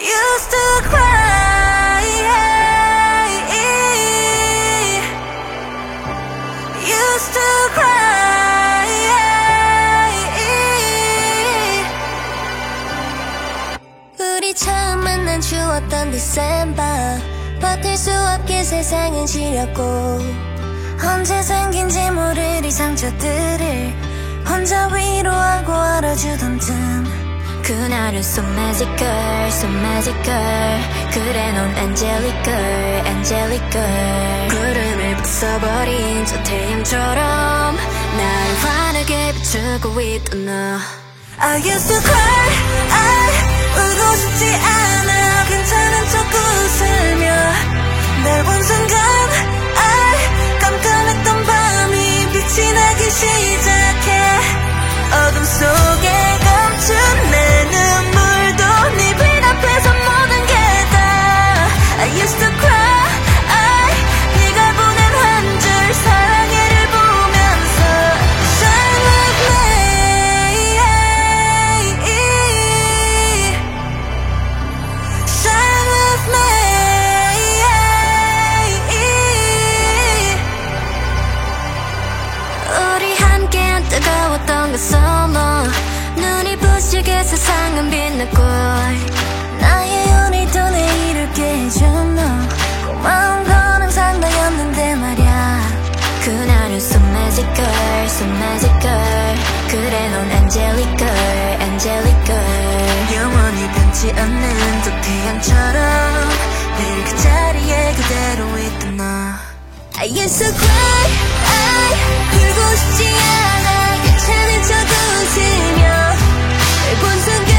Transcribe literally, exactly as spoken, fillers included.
used to cry, used to cry. 우리 처음 만난 추웠던 디셈버, 버틸 수 없게 세상은 시렸고, 언제 생긴지 모를 이 상처들을 혼자 위로하고 알아주던 틈. 그날은 so magical, so magical. 그래 넌 angelic girl, angelic girl. 구름을 벗어버린 저 태양처럼 날 환하게 비추고 있던 너. I used to cry, I 울고 싶지 않아. 괜찮은 척 웃으며 날 본 순간 I 깜깜했던 밤이 빛이 나기 시작해. 어둠 속에 감춘 내 눈물도 네 빛 앞에서 모든 게 다 I used to cry, I 네가 보낸 한 줄 사랑해를 보면서 Shine with me, shine with me. 우리 함께한 뜨거웠던 그 summer, 눈이 부시게 세상은 빛났고, 나의 오늘도 내일을 깨준 너. 고마운 건 항상 나였는데 말야. 그날은 so magical, so magical. 그래 넌 angelic girl, angelic girl. 영원히 변치 않는 저 태양처럼 늘 그 자리에 그대로 있던 너. I used to cry, I 울고 싶지 않아. 괜찮은 척 웃으며 널 본 순간